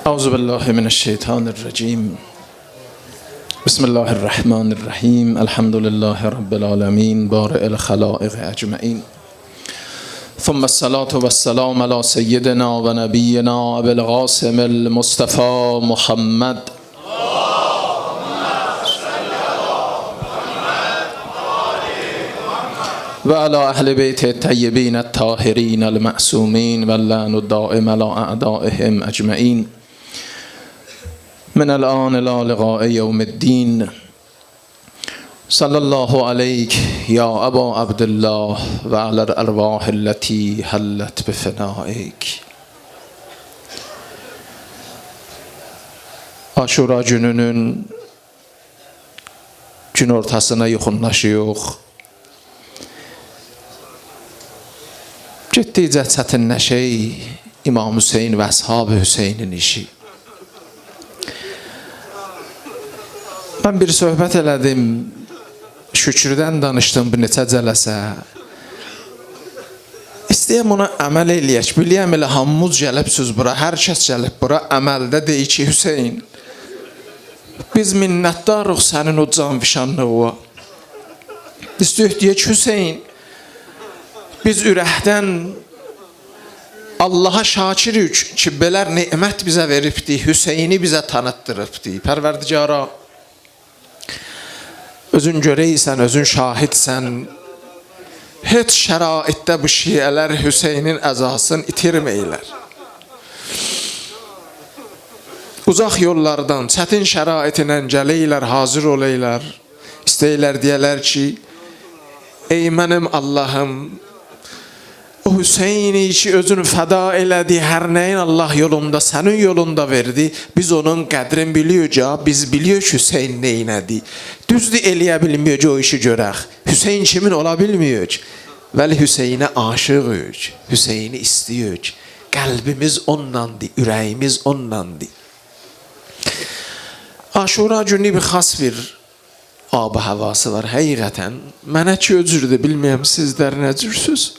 أعوذ بالله من الشيطان الرجيم. بسم الله الرحمن الرحيم. الحمد لله رب العالمين بارئ الخلائق أجمعين. ثم الصلاة والسلام على سيدنا ونبينا أبي القاسم المصطفى محمد وعلى أهل بيت الطيبين الطاهرين المعصومين واللعن الدائم على أعدائهم أجمعين من الآن إلى لقاء يوم الدين. صلى الله عليك يا أبا عبد الله وعلى الأرواح التي حلت بفنائك. Aşura gününün gün ortasına yaxınlaşıyıq. Getdikcə çətinləşək İmam Hüseyin və Ashab-ı Hüseynin işi. Ben bir söhbət elədim, şükrdən danışdım bu neçə cələsə. İstəyəm ona əməl eləyək. Biliyəm elə hamımız gəlibsiz bura, hər kəs gəlib bura əməldə deyir ki, Hüseyin, biz minnətdarıq sənin o canfişanlığa. İstəyək deyək, Hüseyin, biz ürəkdən Allaha şakirik ki, belər nemət bizə veribdi, Hüseyini bizə tanıtdırıbdi. Pərverdigara, özün göreysən, özün şahidsən, heç şəraitdə bu şiələr Hüseynin əzasını itirməyilər. Uzaq yollardan, çətin şəraitinə gələylər, hazır oleylər. İstəyirlər deyələr ki, ey mənim Allahım, o Hüseyini ki özünü fəda elədi, hər nəyin Allah yolunda, sənin yolunda verdi. Biz onun qədrini biliyoruz ya, biz biliyoruz Hüseyin neynədi. Düzdür eləyə bilmiyoruz o işi görək. Hüseyin kimin ola bilmiyoruz. Vəli Hüseyinə aşığıq, Hüseyini istiyoruz. Qəlbimiz ondandır, ürəyimiz ondandır. Aşura günü bir xas bir ab-ı havası var həqiqətən. Mənə ki özürdür, bilməyəm sizlər nə cürsüz.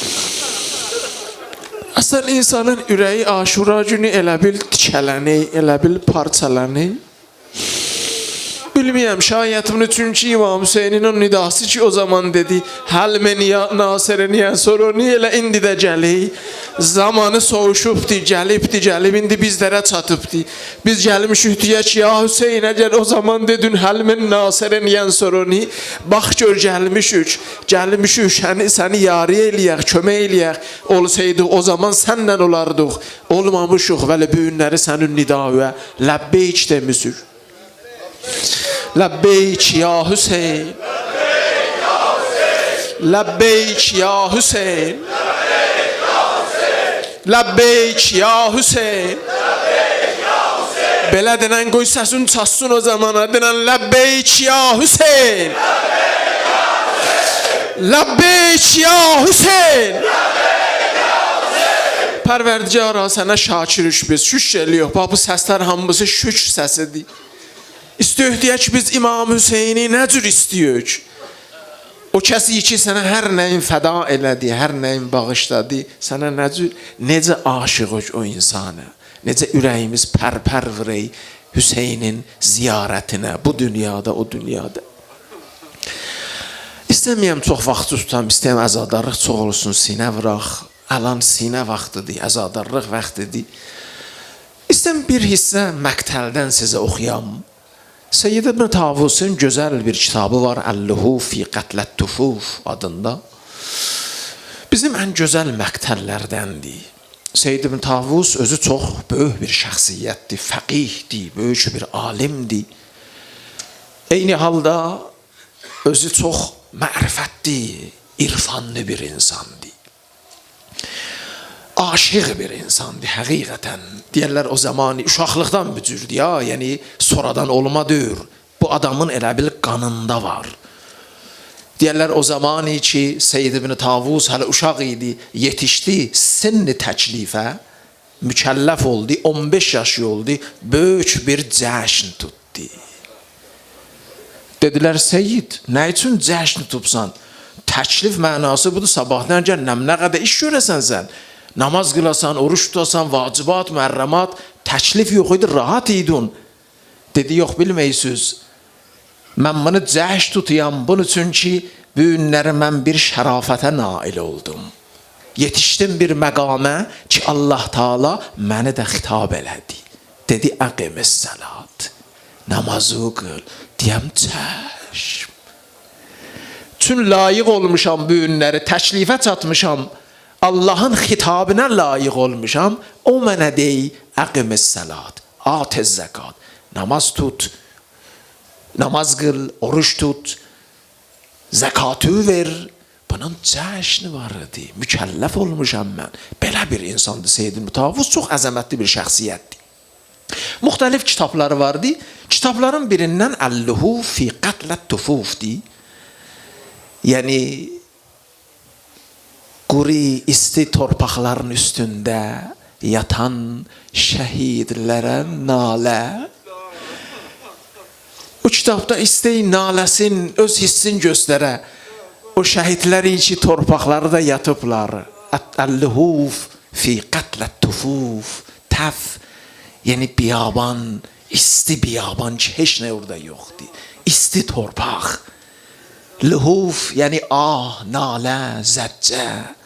Asıl insanın ürəyi Aşura günü elə bil tikələni, elə bil parçalanı. Bilməyəm, şayət bunu çünki İmam Hüseynin o nidası ki o zaman dedi, həl men ya nasirən ya soruni elə indi də gəlik. Zamanı soğuşubdi, gəlib indi bizlərə çatıbdi. Biz gəlmişik deyək ya Hüseyin, əgər o zaman dedin həl men nasirən ya soruni, bax gör gəlmişik, səni yari eləyək, kömək eləyək. Olsaydı o zaman sənlə olardıq, olmamışıq vəli bu günləri sənin nidavə ləbbeyk demişik. لبیک یا حسین لبیک یا حسین لبیک یا حسین belə denən qoy səsin çatsın o zamana, denən لبیک یا حسین لبیک یا حسین. Pərverdigara sənə şakirik biz, şükr eləyirik. Bax bu səslər hamısı şükr səsidir. İstəyək deyək ki, biz İmam Hüseyini nə cür istəyək? O kəsi ki, sənə hər nəyin fəda elədi, hər nəyin bağışladı, sənə necə aşığıq o insana, necə ürəyimiz pərpər vurey Hüseynin ziyarətinə, bu dünyada, o dünyada. İstəməyəm çox vaxt tutam, istəyəm əzadarlıq çox olsun, sinə vıraq, alan sinə vaxtıdır, əzadarlıq vaxtıdır. İstəm bir hissə məqtəldən sizə oxuyam. Seyyid İbn Tavus'un güzel bir kitabı var, Əlluhu fi Qətlet Tufuf adında. Bizim en güzel məqtəllərdəndir. Seyyid İbn Tavus özü çox böyük bir şəxsiyyətdir, fəqihdir, böyük bir alimdir. Eyni halda özü çox mərifətli, irfanlı bir insandır. Aşıq bir insandır həqiqətən. Deyərlər o zamanı uşaqlıqdan bücürdü ya, yəni sonradan olmadır. Bu adamın elə bil qanında var. Deyərlər o zamanı ki Seyyid İbn Tavus hələ uşaq idi, yetişdi, sinni təklifə, mükəlləf oldu, 15 yaşı oldu, böyük bir cəşn tutdu. Dedilər, Seyyid, nə üçün cəşn tutubsan? Təklif mənası budur, sabahdan gəl, nə qədər iş görəsən sən? Namaz qılasan, oruç tutasan, vacibat, müərrəmat, təklif yox idi, rahat idin. Dedi, yox bilməyirsiniz. Mən bunu cəhş tutuyam, bunun üçün ki, bu günləri mən bir şərafətə nail oldum. Yetişdim bir məqamə ki, Allah Taala məni də xitab elədi. Dedi, əqimis salat. Namazı qıl. Deyəm, çəşm. Çün layiq olmuşam bu günləri, təklifə çatmışam. Allahın xitabına layiq olmuşam. O mənə dey, əqimis salat. Atiz zəkat. Namaz tut. Namaz qıl, oruç tut. Zəkatı ver. Bunun cəşni var idi. Mükəlləf olmuşam mən. Belə bir insandır Seyyid İbn Tavus. Çox əzəmətli bir şəxsiyyətdir. Müxtəlif kitabları vardı. Kitabların birindən Əlluhu fi qatlət tufufdi. Yəni quri isti torpaqların üstündə yatan şəhidlərə nalə. O kitabda istəyi naləsin, öz hissin göstərə. O şəhidləri ki, torpaqları da yatıblar. Əlluhuf fi qatlət tufuf. Təf, yəni biyaban, isti biyaban ki, heç nə orada yoxdur. İsti torpaq. Luhuf, yəni ah, nalə, zəccə.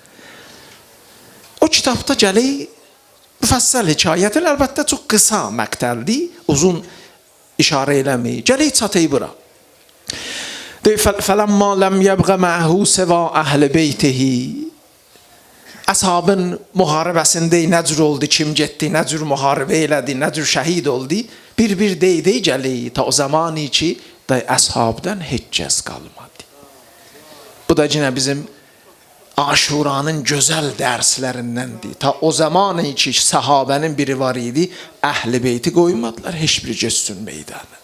O kitabda gəlir, müfəssəl hekayətlər, əlbəttə çox qısa məqtəldir, uzun işarə eləmir. Gəlir çatıyı bura. فَلَمَّا لَمْ يَبْغَ مَعْهُ سَوَى أَهْلِ بَيْتِهِ. Əshabın müharibəsində nə cür oldu, kim getdi, nə cür müharibə elədi, nə cür şəhid oldu, bir deydi gəlir ta o zamanı ki, əshabdan heç kəs qalmadı. Bu da yine bizim Aşuranın gözəl dərslərindəndir. Ta o zamanı ki, sahabənin biri var idi, Əhl-i Beyti qoymadılar, heç bir geçsin meydana.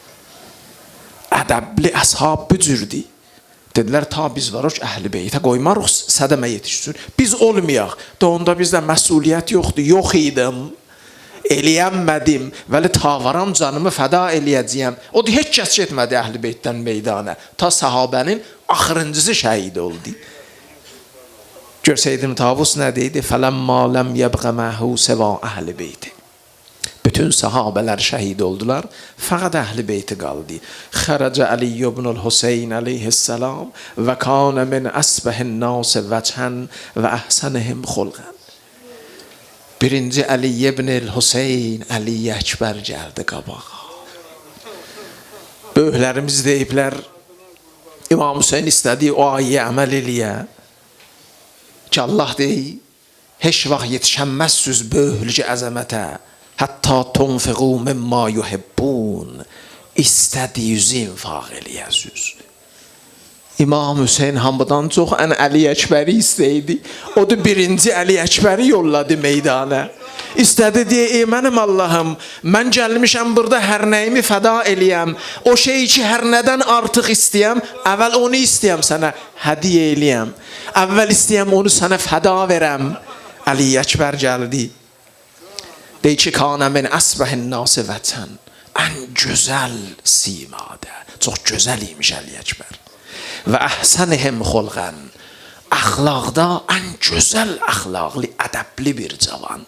Ədəbli əshab bu cürdür. Dedilər, ta biz var o ki, Əhl-i Beytə qoymarıq, sədəmə yetişsin. Biz olmayaq. Da onda bizdə məsuliyyət yoxdur, yox idim. Eləyəmmədim, vəli ta varam canımı fəda eləyəcəyəm. O da heç kəs getmədi Əhl-i Beytdən meydana. Ta sahabənin axırıncısı şəhid oldu. Görsəydim Tavus nə deydi? Fələmmə ləm yəbğə məhu səvə Əhl-i Beyti. Bütün sahabələr şəhid oldular. Fəqət Əhl-i Beyti qaldı. Xərəcə Əli ibn Hüseyn əleyhissalam və kanə min əsbəhin nəsə vəcən və əhsənihim xulqən. Birinci Əli ibn Hüseyn, Əli Əkbər gəldi qabağa. Böyüklərimiz deyiblər, İmam Hüseyn istədi o ayəyə əməl eləyə. Ki Allah deyir, heç vaxt yetişənməzsiniz böyüklücə əzəmətə. Hətta tunfiqu mimma yuhibbun. İstədiyinizi infaq eləyəsiniz. İmam Hüseyn hamıdan çox ən Əli Əkbəri istəyirdi. O da birinci Əli Əkbəri yolladı meydana. İstədi deyə, mənim Allahım, mən gəlmişəm burada hər nəyimi fəda eləyəm. O şey ki, hər nədən artıq istəyəm, əvvəl onu istəyəm sənə hədiyə eləyəm. Əvvəl istəyəm onu sənə fəda verəm. Əli Əkbər gəldi. Deyir ki, kanə min əsbəhin nəsə vətən. Ən gözəl simadə. Çox gözəl imiş Əli Əkbər. Və əhsənihim xulqən. Əxlaqda ən gözəl əxlaqlı, ədəbli bir cavan.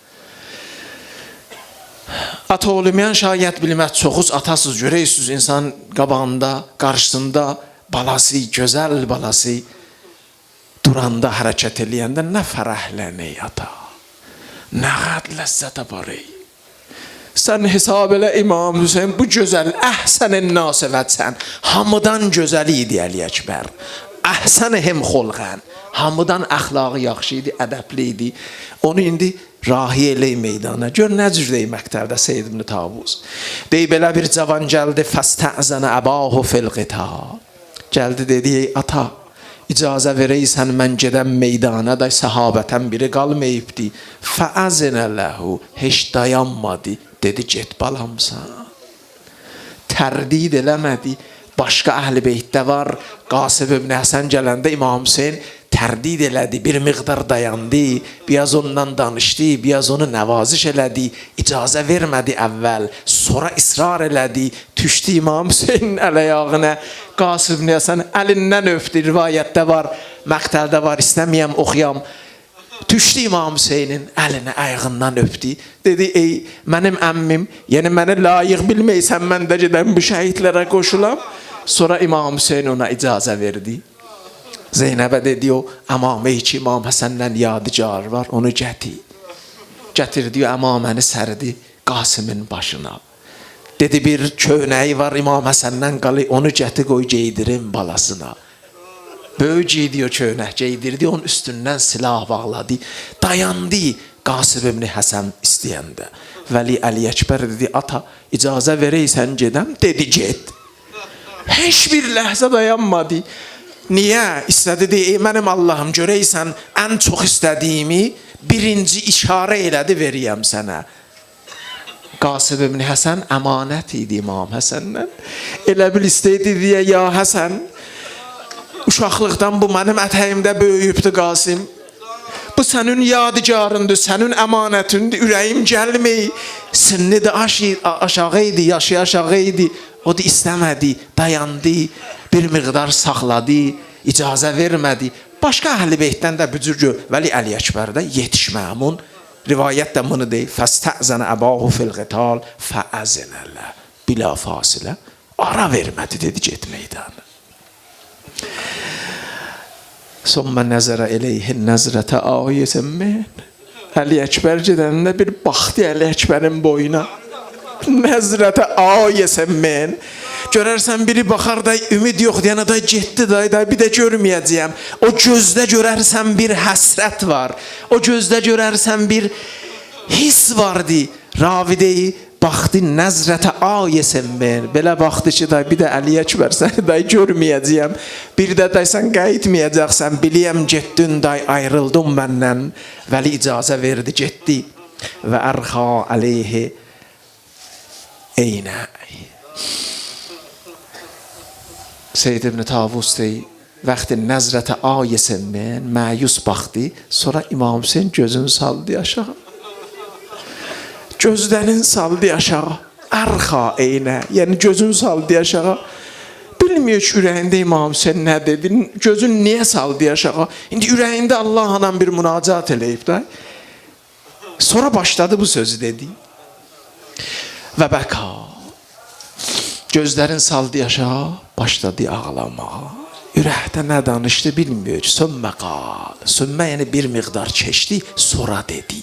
Ata olmayan şayət bilməz, çoxuz atasız görəysiniz insan qabağında, qarşısında balası, gözəl balası duranda, hərəkət eləyəndə nə fərəhlənək ata, nə qəd ləzzət aparay. Sən hesab elə İmam Hüseyin bu gözəl, əhsənin nasivətsən, hamıdan gözəl idi Əli Əkbər. Əhsənihim xulqən, hamıdan əxlaqı yaxşı idi, ədəbli idi. Onu indi rahi eləy meydana. Gör nə cür deyib məktəbdə Seyyid İbn Tavus. Deyib elə bir cavan gəldi, fəstəzənə əbahu fil qital. Gəldi dedi, ey ata, icazə verəysən mən gedəm meydana da səhabətən biri qalmayıbdi. Fəəzinə ləhu, heç dayanmadı. Dedi, get balamsan. Tərdid eləmədi. Başqa Əhl-i Beytdə var. Qasib ibn Həsən gələndə İmam Hüseyin tərdid elədi. Bir miqdar dayandı. Biraz ondan danışdı. Biraz onu nəvaziş elədi. İcazə vermədi əvvəl. Sonra israr elədi. Düşdü İmam Hüseynin əl-ayağına. Qasib ibn Həsən əlindən öpdü. Rivayətdə var. Məqtəldə var. İstəməyəm oxuyam. Düşdü İmam Hüseynin əlinə, ayağından öpdü. Dedi, ey mənim əmmim, yəni məni layiq bilməysən, mən də gedəm bu şəhidlərə qoşulam. Sonra İmam Hüseyin ona icazə verdi. Zeynəbə dedi, o əmamə ki İmam Həsəndən yadigar var, onu gətir. Gətirdi, o əmaməni sərdi Qasımın başına. Dedi, bir köynəyi var İmam Həsəndən qalı, onu gətir qoy geydirin balasına. Böyük giydi o köynək, geydirdi, onun üstündən silah bağladı. Dayandı Qasım ibn Həsən istəyəndə. Vəli Əli Əkbər dedi, ata icazə verəysən gedəm, dedi get. Heç bir ləhzə dayanmadı. Niyə? İstədi, ey mənim Allahım, görəysən ən çox istədiyimi birinci işarə elədi, veriyəm sənə. Qasım ibn Həsən əmanət idi İmam Həsəndən. Elə bil istəydi deyə, ya Həsən, uşaqlıqdan bu mənim ətəyimdə böyüyübdü Qasım. Bu sənin yadigarındır, sənin əmanətindir, ürəyim gəlmey. Sinni də aşağı idi, yaşı aşağı idi. O da istəmədi, dayandı, bir miqdar saxladı, icazə vermədi. Başqa əhl-i beytdən də bücür Vəli Əli Əkbərdə yetişməmun. Rivayət də bunu deyir. Fəstəzənə əbahu fil qital fəəzinələ. Bila fasilə. Ara vermədi, dedi, get meydanı. Sonra nəzərə eləyhin nəzrətə ayəsən mən. Əli Əkbər gedəndə bir baxdı Əli Əkbərin boyuna. Nəzrətə ayəsən mən. Görərsən biri baxar da ümid yox deyən da getdi da bir də görməyəcəyəm. O gözdə görərsən bir həsrət var. O gözdə görərsən bir his vardı. Ravi deyir, baxdı nəzrətə ayəsən mən. Belə baxdı ki, bir də Əli Əkbər səni görməyəcəyəm. Bir də sən qayıtmayacaqsan. Biliyəm getdin, ayrıldın məndən. Vəli icazə verdi, getdi. Və ərxa əleyhi eynə. Seyyid ibn Tavus deyir, vaxtı nəzrətə ayəsən mən, məyus baxdı. Sonra İmam Hüseyin gözünü saldı aşağı. Gözlərin saldı aşağı, ərxa eynə, yəni gözün saldı aşağı. Bilmiyor ki, ürəyində İmam Hüseyin nə dedi, gözün niyə saldı aşağı. İndi ürəyində Allahla bir münacat eləyib da. Sonra başladı bu sözü dedi. Və bəka, gözlərin saldı aşağı, başladı ağlamağa. Ürəkdə nə danışdı bilmiyor ki, sümmə qal. Sümmə yəni bir miqdar keçdi, sonra dedi.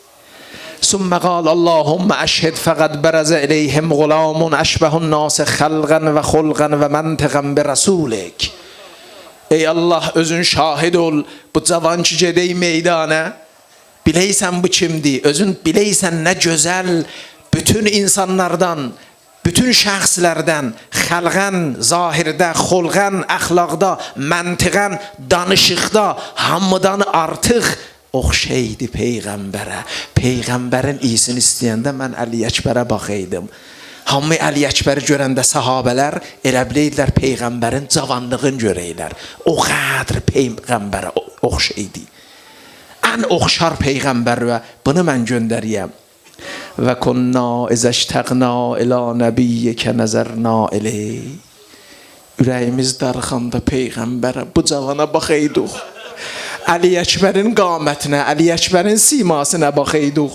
ثم قال اللهم أشهد فقد برز إليهم غلام أشبه الناس خلقا وخلقا ومنطقا برسولك. Ey Allah, özün şahid ol, bu cavan ki gedey meydana. Bileysən bu kimdir? Özün bileysən nə gözəl bütün insanlardan, bütün şəxslərdən, xəlqən, zahirdə, xulqən, əxlaqda, məntiqən, danışıqda hamıdan artıq oxşaydı Peyğəmbərə. Peyğəmbərin iyisini istəyəndə mən Əli Əkbərə baxaydım. Hamı Əli Əkbəri görəndə sahabələr elə biləydilər Peyğəmbərin cavanlığını görəylər. O qədr Peyğəmbərə oxşaydı. Ən oxşar Peyğəmbər və bunu mən göndəriyəm. Və kunna izəştəqna ilə nəbiyyəkə nəzərna eley. Ürəyimiz darıxanda Peyğəmbərə, bu cavana baxaydıq. Əli Əkbərin qamətinə, Əli Əkbərin simasına baxaydıq.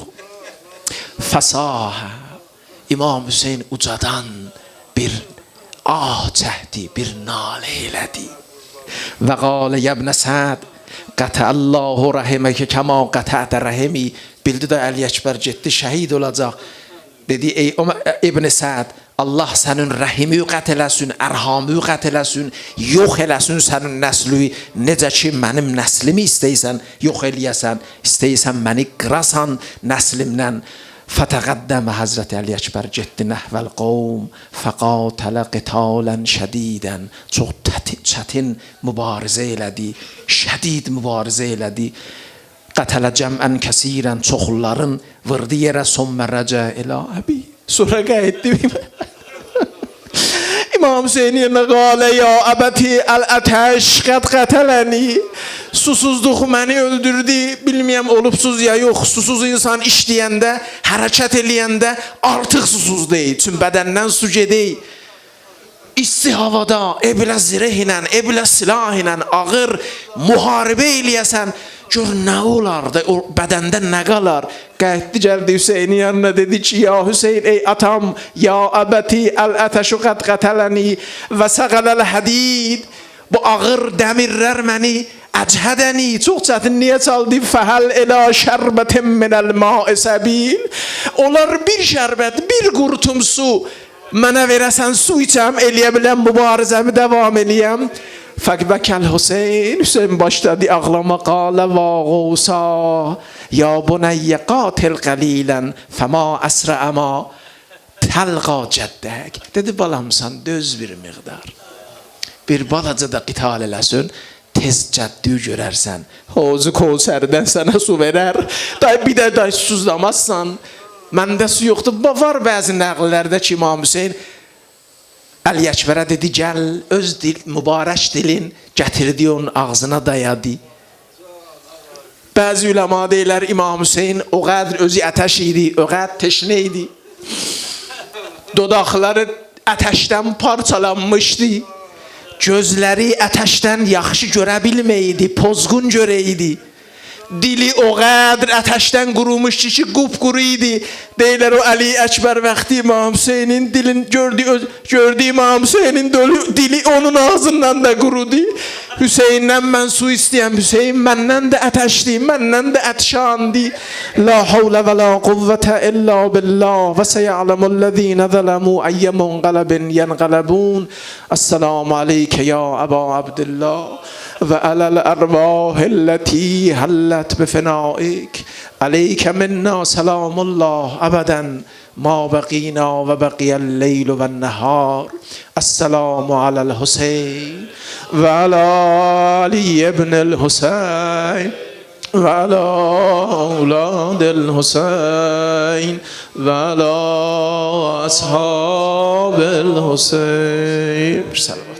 Fəsahə, İmam Hüseyin ucadan bir ah çəkdi, bir nalə elədi. Və qalə yəbnə Səd, qətəəllahu rəhiməkə kəma qətədə rəhimi. Bildi də Əli Əkbər getdi, şəhid olacaq. Dedi, ey İbn Səd, Allah sənin rəhimi qət eləsin, ərhamı qət eləsin, yox eləsin sənin nəsli. Necə ki, mənim nəslimi istəysən, yox eləyəsən, istəysən məni qırasan nəslimdən. Fətəqəddəmə Həzrəti Əli Əkbər getdi nəhvəl qovm, fəqatələ qitalən şədidən. Çox çətin mübarizə elədi, şədid mübarizə elədi. Qətələ cəmən kəsirən, çoxulların vırdı yerə son mərrəcə elə əbi. Sonra qayıtdı. İmam Hüseyin yerine qalə ya əbəti əl-ətəş qəd qətələni. Susuzluq məni öldürdü. Bilməyəm olubsuz ya yox. Susuz insan işləyəndə, hərəkət eləyəndə artıq susuz deyil. Çünki bədəndən su gedək. İsti havada, ebilə zireh ilə, ebilə silah ilə ağır müharibə eləyəsən. gör nə olar da o bədəndə nə qalar. Qayıtdı gəldi Hüseynin yanına, dedi ki, ya Hüseyin ey atam, ya əbəti əl-ətəşu qət qətələni və səqələl hədid. Bu ağır dəmirlər məni əchədəni, çox çətinliyə çaldı. Fəhəl elə şərbətin minəl ma'i səbil. Onlar bir şərbət, bir qurtum su mənə verəsən, su içəm, eləyə biləm, mübarizəmi davam eləyəm. Fəkbəkəl Hüseyin, Hüseyin başladı ağlama. Qalə vağusa ya bunəyyə qatil qalilən fəma əsrəəma təlqa cəddək. Dedi balamsan, döz bir miqdar, bir balaca da qital eləsin, tez cəddüyü görərsən. Hozu Kövsərdən sənə su verər. Bir də susuzlamazsan. Məndə su yoxdur. Var bəzi nəqllərdə ki, İmam Hüseyin Əli Əkbərə dedi, gəl öz dil, mübarək dilin gətirdi, onun ağzına dayadı. Bəzi üləma deyirlər, İmam Hüseyin o qədər özü ətəş idi, o qədər teşnə idi. Dodaqları ətəşdən parçalanmışdı. Gözləri ətəşdən yaxşı görə bilməyidi, pozğun görəydi. Dili o qədər ətəşdən qurumuşdu ki, qupquru idi. Deyirlər o Əli Əkbər vaxtı İmam Hüseynin dilin gördü İmam Hüseynin dili onun ağzından da qurudu. Hüseyndən mən su istəyəm, Hüseyin məndən də ətəşdi, məndən də ətşandı. La havlə və la quvvətə illa billah və səyələmullezine zələmu əyyəmun qələbin yənqələbun. Əssəlamu aleykə ya Əba Abdillah və ələl ərvahilləti həllet bifinaik. Aleykə minna səlamullah əbədən ma bəqina və bəqiyyəl leylu və nəhar. Əssəlamu aləl Hüseyin və alə Ali ibnil Hüseyin və alə avladil Hüseyin və alə ashabil Hüseyin.